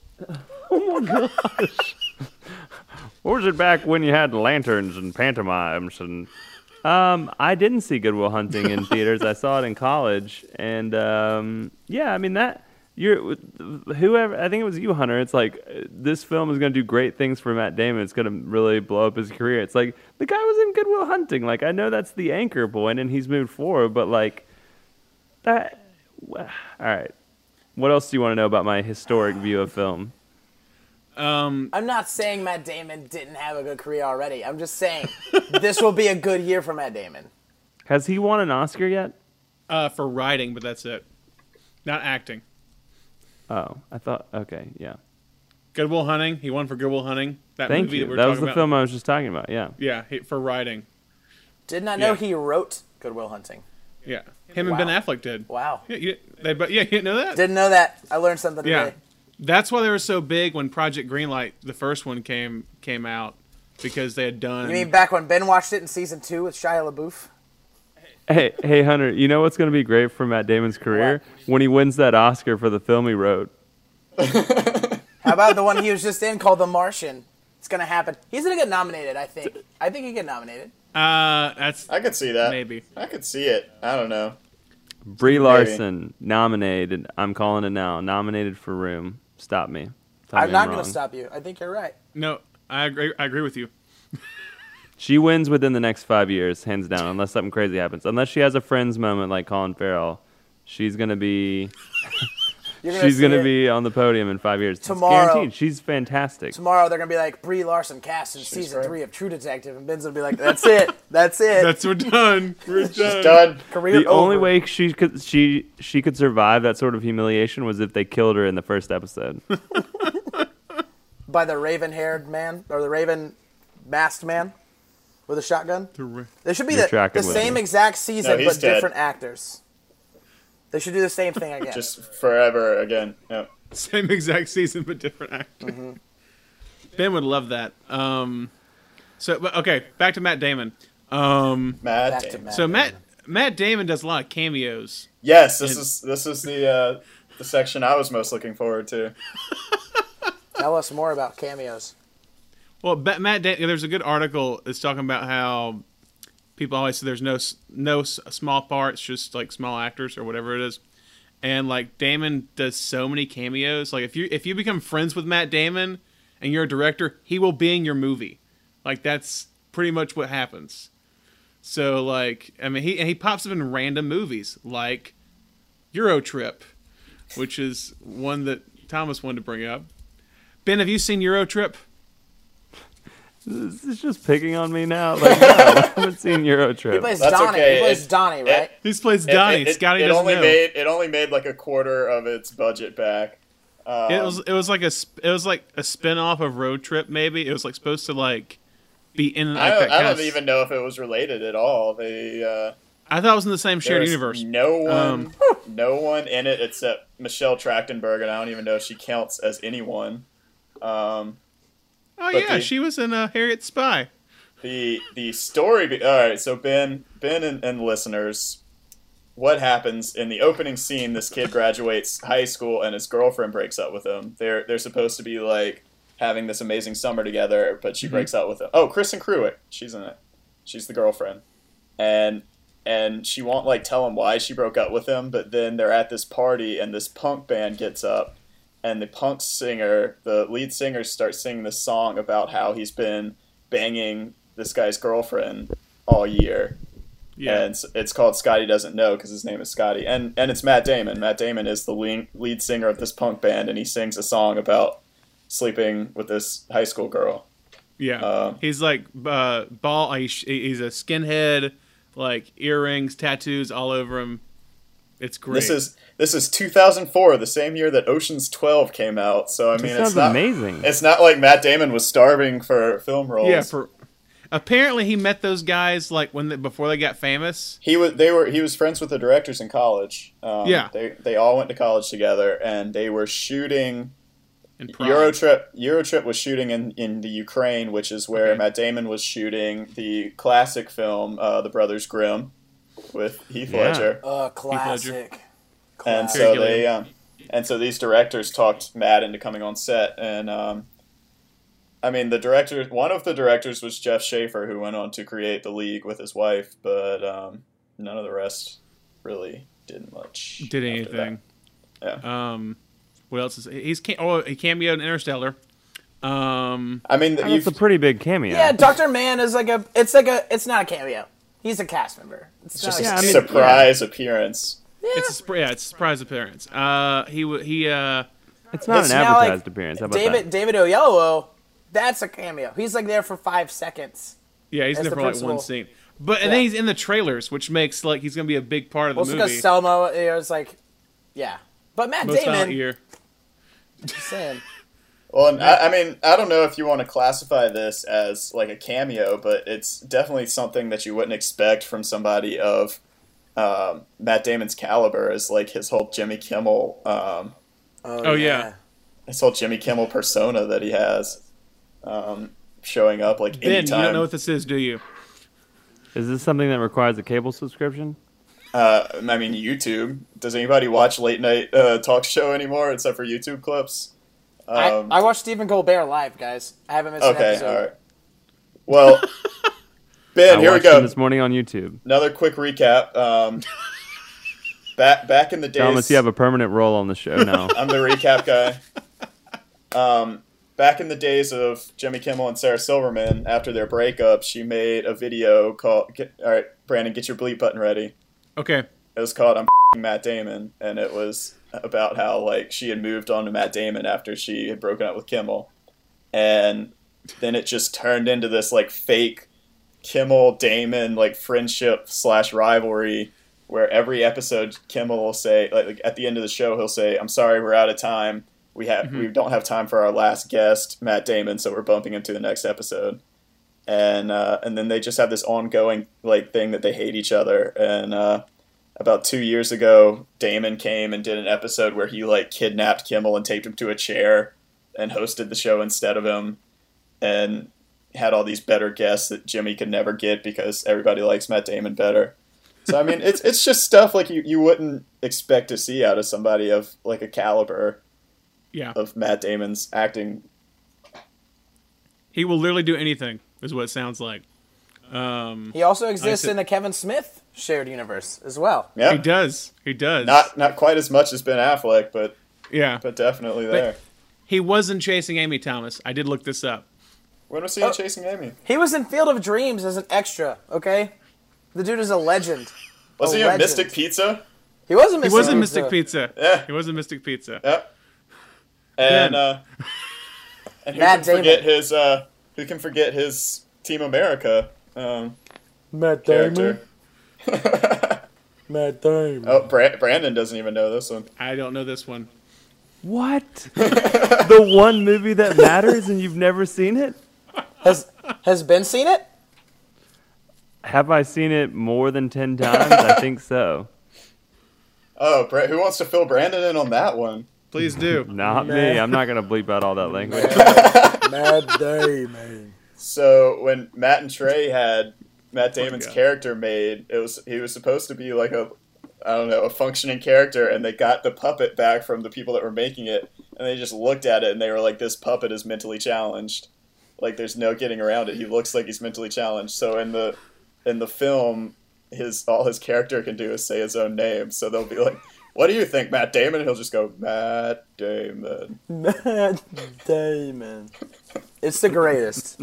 Or was it back when you had lanterns and pantomimes and? Um, I didn't see Good Will Hunting in theaters. I saw it in college, and um, yeah, I mean that you're whoever. I think it was you, Hunter. It's like uh, this film is going to do great things for Matt Damon. It's going to really blow up his career. It's like the guy was in Good Will Hunting. Like I know that's the anchor point, and he's moved forward, but like that. All right, what else do you want to know about my historic view of film? Um, I'm not saying Matt Damon didn't have a good career already. I'm just saying this will be a good year for Matt Damon. Has he won an Oscar yet? uh, for writing, but that's it. Not acting. Oh, I thought. Okay, yeah. Good Will Hunting. He won for Good Will Hunting. That Thank movie you. that we're That was talking the about. film I was just talking about. Yeah. Yeah, he, for writing. Did not know Yeah. he wrote Good Will Hunting. Yeah, him and Wow. Ben Affleck did. Wow. Yeah, you, they, but yeah, you didn't know that. Didn't know that. I learned something Yeah, today. that's why they were so big when Project Greenlight, the first one, came came out because they had done. You mean back when Ben watched it in season two with Shia LaBeouf? Hey, hey, Hunter. You know what's going to be great for Matt Damon's career when he wins that Oscar for the film he wrote. How about the one he was just in called The Martian? It's gonna happen. He's gonna get nominated. I think. I think he get nominated. Uh, that's I could see that. maybe. I could see it. I don't know. Brie Larson nominated. I'm calling it now. Nominated for Room. Stop me. Tell I'm me not wrong. gonna stop you. I think you're right. No, I agree. I agree with you. She wins within the next five years, hands down, unless something crazy happens. Unless she has a Friends moment like Colin Farrell, she's gonna be. You're gonna she's see gonna it. be on the podium in five years. Tomorrow. It's guaranteed. She's fantastic. Tomorrow they're gonna be like Brie Larson cast in She's season great. three of True Detective, and Ben's gonna be like, "That's it, that's it, That's we're done. We're She's done. done. career The only over." way she could she she could survive that sort of humiliation was if they killed her in the first episode. By the raven-haired man or the raven-masked man with a shotgun. They should be You're the, tracking the with same me. exact season, No, he's but dead. different actors. They should do the same thing again. Just forever again. Yeah. Same exact season, but different actor. Mm-hmm. Ben would love that. Um, so, but okay, back to Matt Damon. Um, Matt Back to Damon. Matt. so Matt Matt Damon does a lot of cameos. Yes, this And- is this is the uh, the section I was most looking forward to. Tell us more about cameos. Well, Ba- Matt Damon, there's a good article that's talking about how people always say there's no s- no s- small parts, just like small actors or whatever it is. And like Damon does so many cameos. Like if you if you become friends with Matt Damon and you're a director, he will be in your movie. Like that's pretty much what happens. So like I mean he and he pops up in random movies like Euro Trip, which is one that Thomas wanted to bring up. Ben, have you seen Euro Trip? This is just picking on me now. Like, no, I haven't seen Euro He Trip. plays That's Donnie. okay. He plays It- Donnie, it- right? He plays It- Donnie. It, it, Scotty it doesn't only know. made it only made like a quarter of its budget back. Um, It was it was like a sp- it was like a spin off of Road Trip. Maybe it was like supposed to like be in. Like, I don't, that I kinda don't s- even know if it was related at all. They uh, I thought it was in the same shared there's universe. No one, Um, no one in it except Michelle Trachtenberg, and I don't even know if she counts as anyone. Um, Oh but yeah, the- she was in uh, Harriet Spy. the the story. Be- all right, so Ben, Ben, and, and listeners, what happens in the opening scene? This kid graduates high school, and his girlfriend breaks up with him. They're they're supposed to be like having this amazing summer together, but she Mhm. breaks up with him. Oh, Kristen Cruick, she's in it. She's the girlfriend, and and she won't like tell him why she broke up with him. But then they're at this party, and this punk band gets up, and the punk singer, the lead singer, starts singing this song about how he's been banging this guy's girlfriend all year. Yeah, And it's, it's called Scotty Doesn't Know because his name is Scotty. And and it's Matt Damon. Matt Damon is the lead, lead singer of this punk band, and he sings a song about sleeping with this high school girl. yeah. uh, he's like uh, ball. He's, he's a skinhead, like earrings, tattoos all over him. It's great. This is this is two thousand four, the same year that Ocean's twelve came out. So I This mean, sounds it's not amazing. it's not like Matt Damon was starving for film roles. yeah. For apparently he met those guys like when they, before they got famous. He was they were he was friends with the directors in college. Um, Yeah. they they all went to college together, and they were shooting. In Prague. Eurotrip Eurotrip was shooting in, in the Ukraine, which is where Okay. Matt Damon was shooting the classic film uh, The Brothers Grimm with Heath Yeah. Ledger. Uh, classic. And Classic. so they um, and so these directors talked Matt into coming on set, and um, I mean the director one of the directors was Jeff Schaefer, who went on to create The League with his wife, but um, none of the rest really did much. Did after anything? that. Um, what else is he's cam- oh he cameoed in Interstellar. Um, I mean, That's you've, a pretty big cameo. Yeah, Doctor Man is like a. It's like a. It's not a cameo. He's a cast member. It's, it's not just a a Yeah, I mean, surprise appearance. it's a sp- yeah, it's a surprise appearance. Uh, he w- he uh. It's not It's an now like advertised appearance. How about David that? David Oyelowo. That's a cameo. He's like there for five seconds. Yeah, he's in As there the for like one principal. scene. But and Yeah. then he's in the trailers, which makes like he's gonna be a big part of the Also movie. because Selma is like, yeah. But Matt Most Violent Damon. Year. Just saying. Well, and I, I mean, I don't know if you want to classify this as like a cameo, but it's definitely something that you wouldn't expect from somebody of um, Matt Damon's caliber. Is like his whole Jimmy Kimmel, um, Oh, yeah. his whole Jimmy Kimmel persona that he has, um, showing up like Ben, you anytime. don't know what this is, do you? Is this something that requires a cable subscription? uh, I mean, YouTube. Does anybody watch late night uh, talk show anymore except for YouTube clips? Um, I, I watched Stephen Colbert live, guys. I haven't missed an okay, episode. all right. Well, Ben, I here we watched go. him this morning on YouTube. Another quick recap. Um, back back in the days, Thomas, you have a permanent role on the show now. I'm the recap guy. Um, back in the days of Jimmy Kimmel and Sarah Silverman, after their breakup, she made a video called, get, all right, Brandon, get your bleep button ready. Okay. It was called I'm Matt Damon, and it was about how, like, she had moved on to Matt Damon after she had broken up with Kimmel. And then it just turned into this, like, fake Kimmel-Damon, like, friendship slash rivalry, where every episode Kimmel will say, like, like, at the end of the show, he'll say, I'm sorry, we're out of time. We have mm-hmm. we don't have time for our last guest, Matt Damon, so we're bumping him to the next episode. And uh, and then they just have this ongoing, like, thing that they hate each other. And uh, about two years ago, Damon came and did an episode where he, like, kidnapped Kimmel and taped him to a chair and hosted the show instead of him, and had all these better guests that Jimmy could never get because everybody likes Matt Damon better. So, I mean, it's it's just stuff like you, you wouldn't expect to see out of somebody of, like, a caliber yeah. of Matt Damon's acting. He will literally do anything, is what it sounds like. Um, he also exists said, in the Kevin Smith shared universe as well. Yeah, he does. He does. Not not quite as much as Ben Affleck, but yeah, but definitely there. But he wasn't chasing Amy, Thomas. I did look this up. When was he oh, in Chasing Amy? He was in Field of Dreams as an extra. Okay, the dude is a legend. Was a he legend. in Mystic Pizza? He was in Mystic. He was in Pizza. Mystic Pizza. Yeah, he was in Mystic Pizza. Yep. And uh, and who Matt can Damon. forget his uh, who can forget his Team America um, Matt character? Matt Damon. Oh, Bra- Brandon doesn't even know this one. I don't know this one. What? The one movie that matters and you've never seen it? Has Has Ben seen it? Have I seen it more than ten times? I think so. Oh, Bra- who wants to fill Brandon in on that one? Please do. Not me. I'm not going to bleep out all that language. Matt Damon. So when Matt and Trey had Matt Damon's God. character made, it was he was supposed to be like a, I don't know, a functioning character, and they got the puppet back from the people that were making it, and they just looked at it and they were like, this puppet is mentally challenged. Like, there's no getting around it. He looks like he's mentally challenged. So in the in the film, his all his character can do is say his own name. So they'll be like, what do you think, Matt Damon? And he'll just go, Matt Damon. Matt Damon. It's the greatest.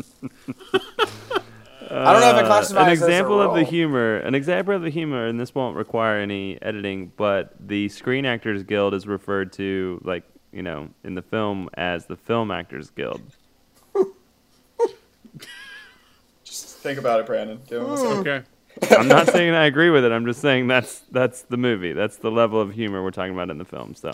I don't know if it classifies Uh, an as a example of the role. humor. An example of the humor, and this won't require any editing, but the Screen Actors Guild is referred to, like, you know, in the film as the Film Actors Guild. Just think about it, Brandon. Give him a second. Okay. I'm not saying I agree with it. I'm just saying that's that's the movie. That's the level of humor we're talking about in the film. So,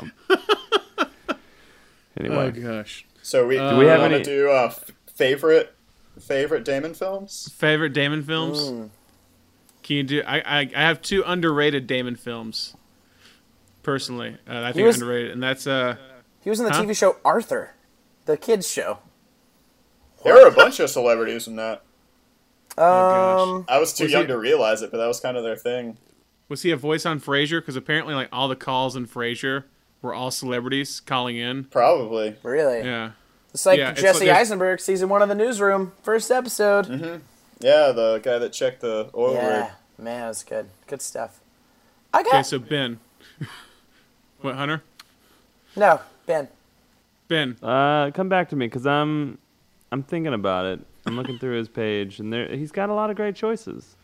anyway, Oh gosh. So we Uh, do Do we we have want to any- do uh, f- favorite favorite Damon films? Favorite Damon films? Mm. Can you do? I, I I have two underrated Damon films. Personally, uh, I He think was- underrated, and that's uh. He was in the Huh? T V show Arthur, the kids show. There were a bunch of celebrities in that. gosh. Um, I was too Was young he- to realize it, but that was kind of their thing. Was he a voice on Frasier? Because apparently, like all the calls in Frasier were all celebrities calling in. Probably. really? Yeah. It's like Yeah, it's Jesse like there's- Eisenberg, season one of the Newsroom, first episode. Mm-hmm. Yeah, the guy that checked the oil Yeah, rig. man, that was good. Good stuff. I got Okay, so Ben. What, Hunter? no Ben. Ben. uh, come back to me because I'm I'm thinking about it. I'm looking through his page, and there he's got a lot of great choices.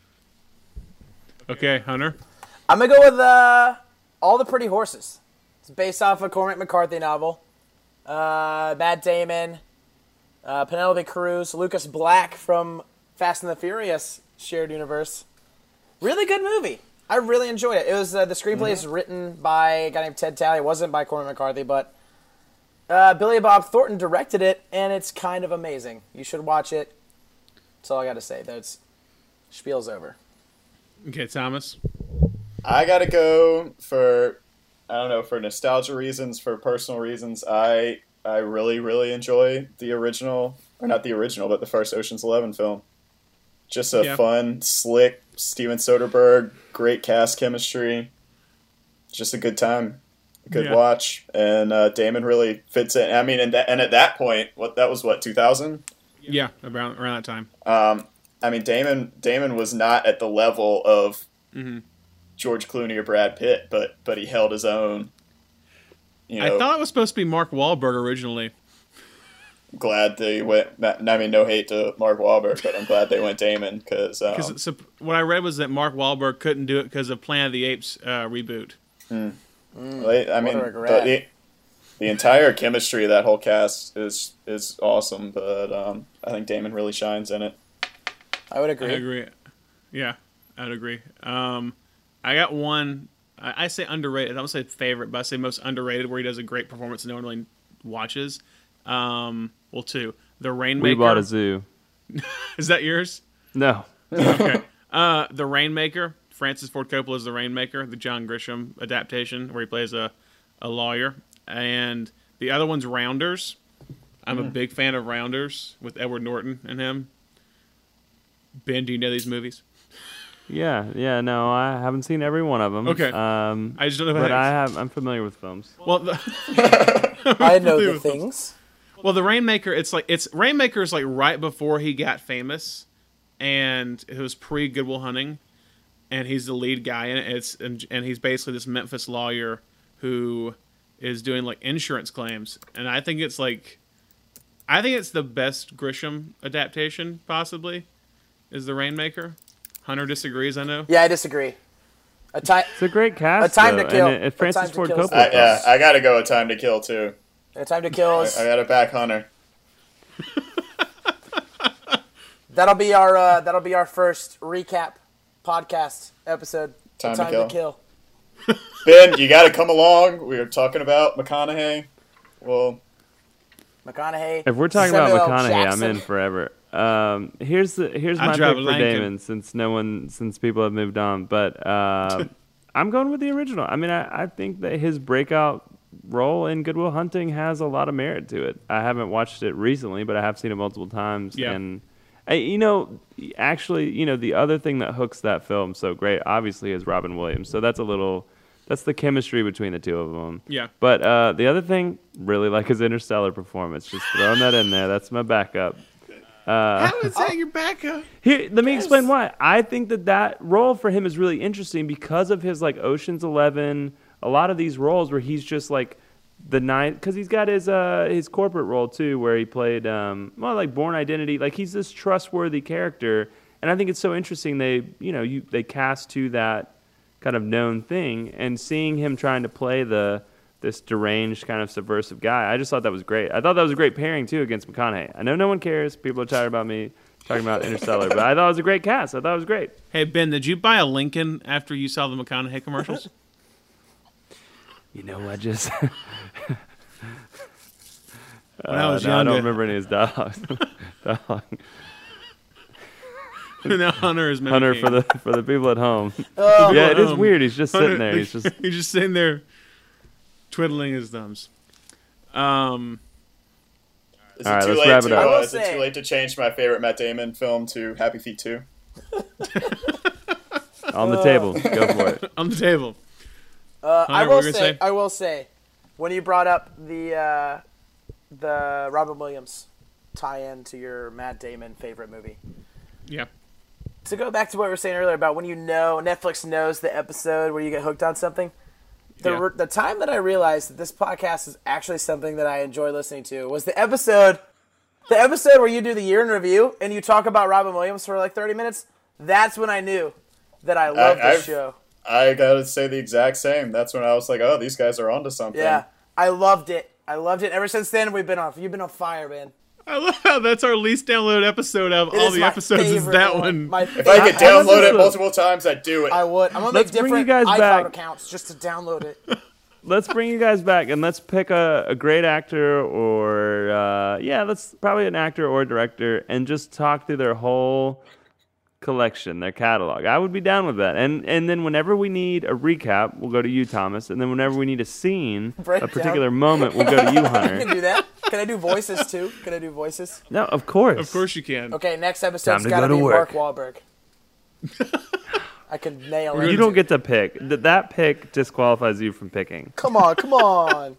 Okay, Hunter. I'm gonna go with uh, All the Pretty Horses. It's based off a Cormac McCarthy novel. Uh, Matt Damon, uh, Penelope Cruz, Lucas Black from Fast and the Furious shared universe. Really good movie. I really enjoyed it. It was uh, the screenplay is written by a guy named Ted Talley. It wasn't by Cormac McCarthy, but uh, Billy Bob Thornton directed it, and it's kind of amazing. You should watch it. That's all I got to say. That's spiel's over. Okay, Thomas. I gotta go for, I don't know, for nostalgia reasons, for personal reasons. I I really really enjoy the original, or not the original, but the first Ocean's Eleven film. Just a Yeah. fun, slick Steven Soderbergh, great cast chemistry. Just a good time, good Yeah. watch, and uh, Damon really fits in. I mean, and that, and at that point, what that was what two thousand. Yeah, around around that time. Um, I mean, Damon Damon was not at the level of hmm George Clooney or Brad Pitt, but but he held his own. You know, I thought it was supposed to be Mark Wahlberg originally. glad they went. I mean, no hate to Mark Wahlberg, but I'm glad they went Damon because. Um, so what I read was that Mark Wahlberg couldn't do it because of Planet of the Apes uh, reboot. mm, mm, I mean, what a regret. the, the entire chemistry of that whole cast is is awesome, but um, I think Damon really shines in it. I would agree. I agree. Yeah, I would agree. Um, I got one. I, I say underrated. I don't say favorite, but I say most underrated, where he does a great performance and no one really watches. Um, well, two. The Rainmaker. We bought a zoo. Is that yours? No. Okay. Uh, the Rainmaker. Francis Ford Coppola's The Rainmaker, the John Grisham adaptation, where he plays a, a lawyer. And the other one's Rounders. I'm mm. a big fan of Rounders with Edward Norton and him. Ben, do you know these movies? Yeah, yeah, no, I haven't seen every one of them. Okay. Um, I just don't know. But I have. I'm familiar with films. Well, the, I know the things. Well, the Rainmaker, it's like it's Rainmaker is like right before he got famous, and it was pre Good Will Hunting, and he's the lead guy in it. It's and, and he's basically this Memphis lawyer who is doing like insurance claims, and I think it's like, I think it's the best Grisham adaptation possibly, is the Rainmaker. Hunter disagrees, I know. Yeah, I disagree. A time. It's a great cast. A Time though, to Kill. And it, it Francis Time to Ford Kill. Coppola. I, yeah, I got to go with Time to Kill too. A Time to Kill is. I, I got to back Hunter. That'll be our uh, that'll be our first recap podcast episode. Time, Time to, to kill. Kill. Ben, you got to come along. We were talking about McConaughey. Well, McConaughey. If we're talking Samuel about McConaughey, Jackson. I'm in forever. Um, here's the here's I my drive pick a for Lincoln. Damon, since no one since people have moved on. But uh, I'm going with the original. I mean, I, I think that his breakout role in Good Will Hunting has a lot of merit to it. I haven't watched it recently, but I have seen it multiple times. Yeah. And I, you know, actually, you know, the other thing that hooks that film so great, obviously, is Robin Williams. So that's a little. That's the chemistry between the two of them. Yeah. But uh, the other thing, really like his Interstellar performance. Just throwing that in there. That's my backup. Uh, How is that your backup? Here, let me explain why. I think that that role for him is really interesting because of his like Ocean's Eleven. A lot of these roles where he's just like the night, because he's got his uh his corporate role too, where he played um well like Bourne Identity. Like he's this trustworthy character, and I think it's so interesting. They you know you they cast to that kind of known thing, and seeing him trying to play the this deranged kind of subversive guy, I just thought that was great. I thought that was a great pairing too against McConaughey. I know no one cares. People are tired about me talking about Interstellar, but I thought it was a great cast. I thought it was great. Hey, Ben, did you buy a Lincoln after you saw the McConaughey commercials? You know, I just When I was uh, no, I younger. don't remember any of his dialogues. Dialogue. Now Hunter is Hunter mimicking. for the for the people at home. Oh, Yeah, it is Um, weird. He's just Hunter- sitting there. He's just he's just sitting there twiddling his thumbs. Um, is All it right, too let's late wrap it to up. I will uh, is it say- too late to change my favorite Matt Damon film to Happy Feet two? on the table. Go for it. on the table. Uh, I Hunter, will what were you say, gonna say? I will say, when you brought up the uh, the Robin Williams tie-in to your Matt Damon favorite movie, Yeah. to go back to what we were saying earlier about when you know Netflix knows the episode where you get hooked on something. The Yeah. the time that I realized that this podcast is actually something that I enjoy listening to was the episode, the episode where you do the year in review and you talk about Robin Williams for like thirty minutes. That's when I knew that I love I- this I've- show. I gotta say the exact same. That's when I was like, oh, these guys are onto something. Yeah, I loved it. I loved it. Ever since then, we've been on. You've been on fire, man. I love how that's our least downloaded episode out of It all is the my episodes is favorite that one. My If I could I- I download listen it to- multiple times, I'd do it. I would. I'm gonna Let's make bring you different guys iCloud back. accounts just to download it. Let's bring you guys back and let's pick a, a great actor or uh, yeah, let's probably an actor or a director and just talk through their whole collection, their catalog. I would be down with that. And and then whenever we need a recap, we'll go to you, Thomas. And then whenever we need a scene, Breakdown. a particular moment, we'll go to you, I Hunter. can do that. Can I do voices too? Can I do voices? No, of course. Of course you can. Okay, next episode's Time to got to go to be work. Mark Wahlberg. I can nail it. You don't get to pick. Th- that pick disqualifies you from picking. Come on, come on.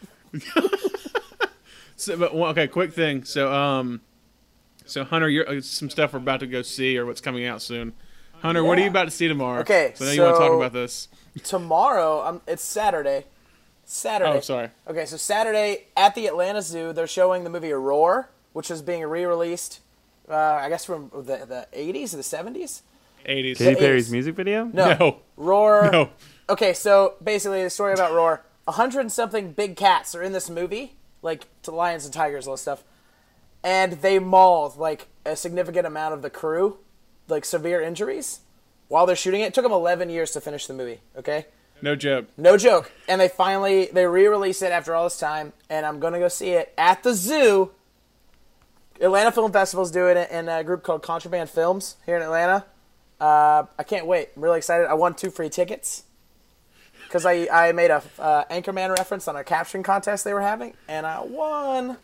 So, but well, okay, quick thing. So, um, so Hunter, you're uh, some stuff we're about to go see or what's coming out soon. Hunter, what are Yeah. you about to see tomorrow? Okay, so I know you want to talk so- about this. Tomorrow, um, it's Saturday, Saturday. Oh, sorry. Okay, so Saturday at the Atlanta Zoo, they're showing the movie Roar, which is being re-released, uh, I guess from the, the eighties or the seventies? eighties. Katy The Perry's eighties. music video? No. No. Roar. No. Okay, so basically the story about Roar, a hundred and something big cats are in this movie, like to lions and tigers, all this stuff, and they mauled like a significant amount of the crew, like severe injuries, while they're shooting it. It took them eleven years to finish the movie, okay? No joke. No joke. And they finally, they re-release it after all this time, and I'm going to go see it at the zoo. Atlanta Film Festival's doing it in a group called Contraband Films here in Atlanta. Uh, I can't wait. I'm really excited. I won two free tickets because I, I made a uh, Anchorman reference on a caption contest they were having, and I won.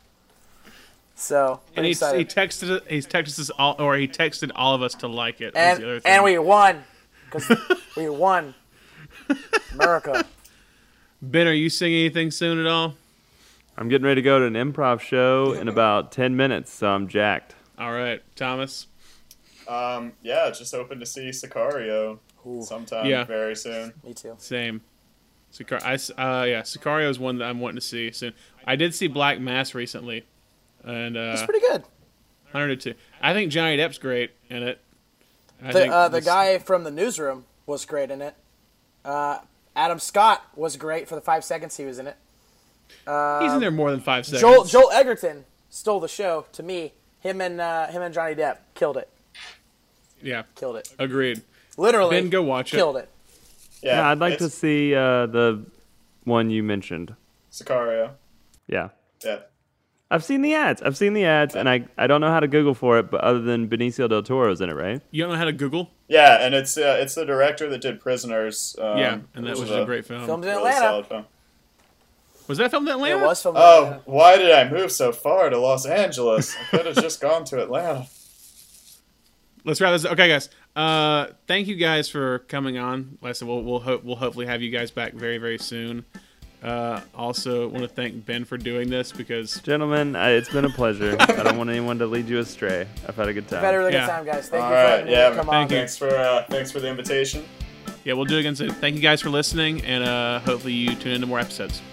So, And pretty he, excited. he texted he's texted us all, or he texted all of us to like it. was the other and, thing. and we won because we won. America. Ben, are you singing anything soon at all? I'm getting ready to go to an improv show in about ten minutes, so I'm jacked. All right, Thomas. Um, yeah, just hoping to see Sicario sometime Yeah. very soon. Me too. Same. Sicar- I, s- uh, yeah, Sicario is one that I'm wanting to see soon. I did see Black Mass recently, and uh, It's pretty good. one hundred two. I think Johnny Depp's great in it. I The, think uh, the this- guy from the newsroom was great in it. Uh, Adam Scott was great for the five seconds he was in it. he's in there more than five seconds. Joel Joel Egerton stole the show to me. Him and uh, him and Johnny Depp killed it. Yeah, Killed it. agreed. Literally. Ben, go watch it. Killed it. Yeah, Yeah, I'd like to it's see uh, the one you mentioned. Sicario. Yeah. Yeah. I've seen the ads. I've seen the ads, and I, I don't know how to Google for it, but other than Benicio del Toro's in it, right? You don't know how to Google? Yeah, and it's uh, it's the director that did Prisoners. Um, yeah, and that which was is a great film. Filmed in really Atlanta. solid film. Was that filmed in Atlanta? It was filmed in Oh, Atlanta. why did I move so far to Los Angeles? I could have just gone to Atlanta. Let's wrap this. Okay, guys. Uh, thank you guys for coming on. Like I said, we'll we'll, hope, we'll hopefully have you guys back very very soon. Uh, also, want to thank Ben for doing this because Gentlemen, I, it's been a pleasure. I don't want anyone to lead you astray. I've had a good time. Had a really Yeah. good time, guys. Thank All you for right, letting me yeah, come thank on. you. Thanks for uh, thanks for the invitation. yeah, we'll do it again soon. Thank you guys for listening, and uh, hopefully you tune into more episodes.